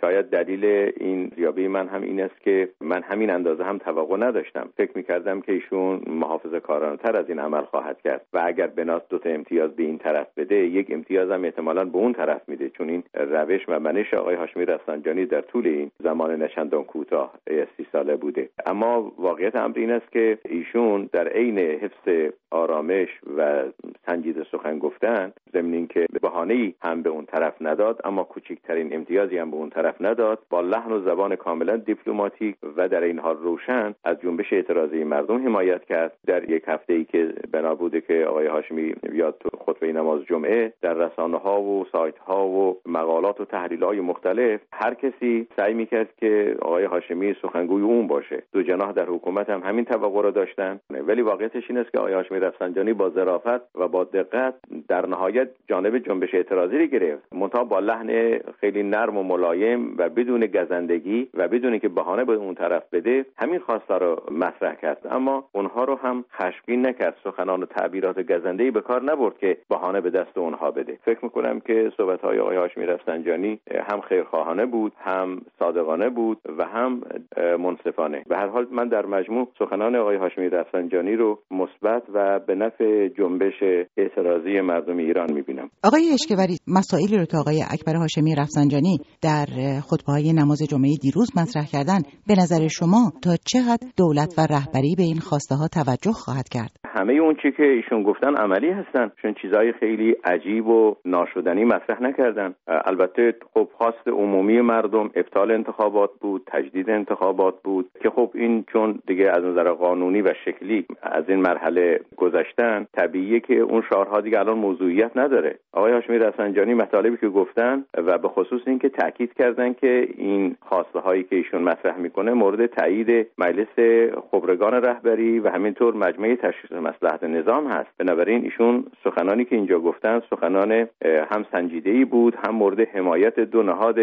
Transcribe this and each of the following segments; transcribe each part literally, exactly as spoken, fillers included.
شاید دلیل این ریابه من هم این است که من همین اندازه هم توقع نداشتم. فکر می‌کردم که ایشون محافظه‌کارانه‌تر از این عمل خواهد کرد و اگر بناس دو تا امتیاز به این طرف بده، یک امتیاز هم احتمالاً به اون طرف میده، چون این روش و منش آقای هاشمی رفسنجانی در طول این زمان نچندان کوتاه سی ساله بوده. اما واقعیت امر این است که ایشون در عین حفظ آرامش و سنجیده سخن گفتن، ضمن اینکه بهانه‌ای هم به اون طرف نداد اما کوچکترین امتیازی هم به اون طرف نداد، با لحن و زبان کاملا دیپلماتیک و در این حال روشن از جنبش اعتراضی مردم حمایت کرد. در یک هفته‌ای که بنا بوده که آقای هاشمی بیاد تو خطبه نماز جمعه، در رسانه‌ها و سایت‌ها و مقالات و تحلیل‌های مختلف هر کسی سعی می‌کرد که آقای هاشمی سخنگوی اون باشه. دو جناح در حکومت هم همین توقع را داشتن، ولی واقعیتش این است که آقای هاشمی رفسنجانی با ظرافت و با دقت در نهایت جانب جنبش اعتراضی را گرفت، منتها با لحن خیلی نرم و ملایم و بدون گزندگی و بدون که بهانه به اون طرف بده همین خواسته رو مطرح کرد. اما اونها رو هم خشمگین نکرد، سخنان و تعبیرات گزنده‌ای به کار نبرد که بهانه به دست اونها بده. فکر می‌کنم که صحبت‌های آقای هاشمی رفسنجانی هم خیرخواهانه بود، هم صادقانه بود و هم منصفانه. به هر حال من در مجموع سخنان آقای هاشمی رفسنجانی رو مثبت و به نفع جنبش اعتراضی مردم ایران می‌بینم. آقای اشکوری، مسائلی رو که آقای اکبر هاشمی رفسنجانی در خطبه‌های نماز جمعه دیروز مطرح کردن، به نظر شما تا چه حد دولت و رهبری به این خواسته‌ها توجه خواهد کرد؟ همه اون چی که ایشون گفتن عملی هستن، چون چیزای خیلی عجیب و ناشدنی مطرح نکردن. البته خب خواست عمومی مردم ابطال انتخابات بود، تجدید انتخابات بود که خب این چون دیگه از نظر قانونی و شکلی از این مرحله گذشتن، طبیعیه که اون شعارها دیگه الان موضوعیت نداره. آقای هاشمی رفسنجانی مطالبی که گفتن و به خصوص این که تاکید کردن که این خواسته هایی که ایشون مطرح میکنه مورد تایید مجلس خبرگان رهبری و همینطور مجمع تشخیص مصلحت نظام هست. بنابراین ایشون سخنانی که اینجا گفتن سخنان هم سنجیده‌ای بود، هم مورد حمایت دو نهاد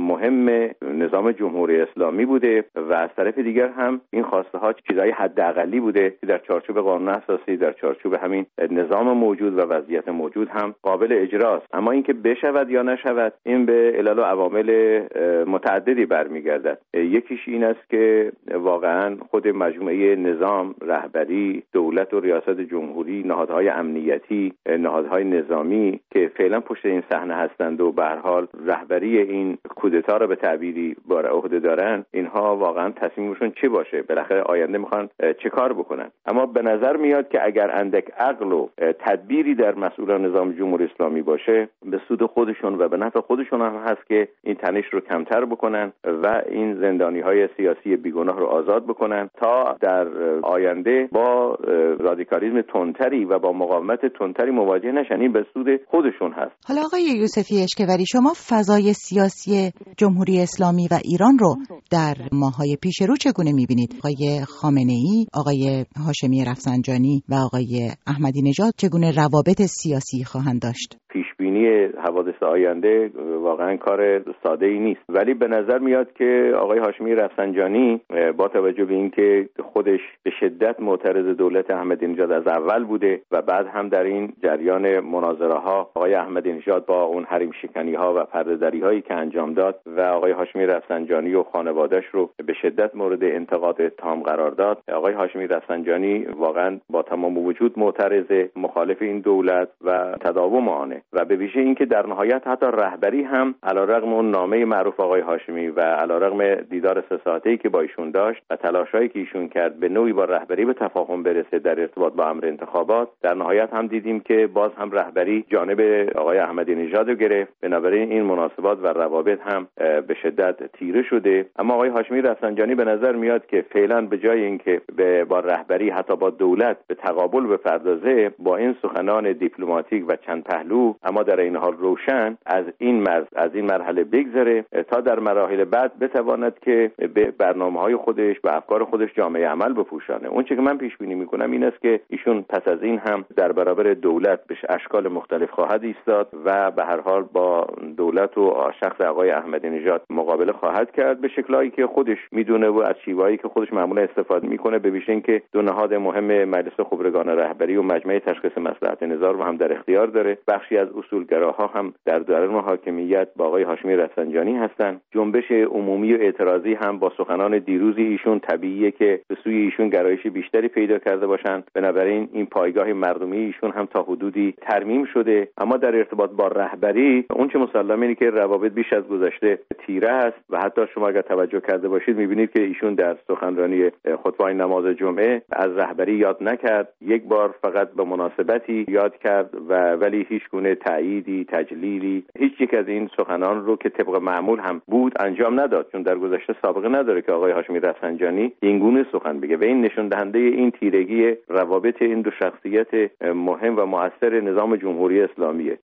مهم نظام جمهوری اسلامی بوده و از طرف دیگر هم این خواسته ها چیزای حداقلی بوده که در چارچوب قانون اساسی، در چارچوب همین نظام موجود و وضعیت موجود هم قابل اجراست. اما اینکه بشود یا نشود این به علل و عوامل متعددی برمیگردد. یکیش این است که واقعا خود مجموعه نظام، رهبری، دولت و ریاست جمهوری، نهادهای امنیتی، نهادهای نظامی که فعلا پشت این صحنه هستند و به هر حال رهبری این کودتا را به تعبیری بر عهده دارن، اینها واقعا تصمیمشون چه باشه؟ بالاخره آینده میخوان چه کار بکنن؟ اما به نظر میاد که اگر اندک عقل و تدبیری در مسئولان نظام جمهوری اسلامی باشه، به سود خودشون و به نفع خودشون هم هست که این تنش رو کمتر بکنن و این زندانی‌های سیاسی بیگناه رو آزاد بکنن تا در آینده با رادیکالیسم تندتری و با مقاومت تندتری مواجه نشن. این به سود خودشون هست. حالا آقای یوسفی اشکوری، شما فضای سیاسی جمهوری اسلامی و ایران رو در ماه‌های پیش رو چگونه می‌بینید؟ آقای خامنه‌ای، آقای هاشمی رفسنجانی و آقای احمدی نژاد چگونه روابط سیاسی خواهند داشت؟ پیشبینی حوادث آینده واقعا کار ساده‌ای نیست، ولی به نظر میاد که آقای هاشمی رفسنجانی با توجه به اینکه خودش به شدت معترض دولت احمدی نژاد از اول بوده و بعد هم در این جریان مناظره ها آقای احمدی نژاد با اون حریم شکنی ها و پرده‌دری هایی که انجام داد و آقای هاشمی رفسنجانی و خانواده‌اش رو به شدت مورد انتقاد تام قرار داد، آقای هاشمی رفسنجانی واقعا با تمام وجود معترض، مخالف این دولت و تداوم آنه و به ویژه اینکه در نهایت حتی رهبری هم علیرغم اون نامه معروف آقای هاشمی و علیرغم دیدار سه ساعته‌ای که با ایشون داشت و تلاشایی که ایشون کرد به نوعی با رهبری به تفاهم برسه در ارتباط با امر انتخابات، در نهایت هم دیدیم که باز هم رهبری جانب آقای احمدی نژاد رو گرفت. بنابراین این مناسبات و روابط هم به شدت تیره شده. اما آقای هاشمی رفسنجانی به نظر میاد که فعلا به جای اینکه به با رهبری حتی با دولت به تقابل بپردازه، با این سخنان دیپلماتیک و چند پهلو اما در این حال روشن از این مرز از این مرحله بگذره تا در مراحل بعد بتواند که به برنامه‌های خودش و افکار خودش جامعه عمل بپوشانه. اون چیزی که من پیش بینی میکنم این است که ایشون پس از این هم در برابر دولت به اشکال مختلف خواهد ایستاد و به هر حال با دولت و شخص آقای احمدی نژاد مقابله خواهد کرد به شکلایی که خودش میدونه و از شیوهایی که خودش معمولا استفاده میکنه، به ویژه اینکه دو نهاد مهم مجلس خبرگان رهبری و مجمع تشخیص مصلحت نظام رو هم در اختیار داره. بخشی از اصول اصولگراها هم در دوران حاکمیت با آقای هاشمی رفسنجانی هستند. جنبش عمومی و اعتراضی هم با سخنان دیروز ایشون طبیعیه که به سوی ایشون گرایش بیشتری پیدا کرده باشند. بنابراین این پایگاه مردمی ایشون هم تا حدودی ترمیم شده. اما در ارتباط با رهبری اون چه مسلمه اینه که روابط بیش از گذشته تیره است و حتی شما اگر توجه کرده باشید می‌بینید که ایشون در سخنرانی خطبه نماز جمعه از رهبری یاد نکرد. یک بار فقط به مناسبتی یاد کرد و ولی هیچ گونه تأییدی، تجلیلی، هیچ یک از این سخنان رو که طبق معمول هم بود انجام نداد، چون در گذشته سابقه نداره که آقای هاشمی رفسنجانی این گونه سخن بگه و این نشون دهنده این تیرگی روابط این دو شخصیت مهم و مؤثر نظام جمهوری اسلامیه.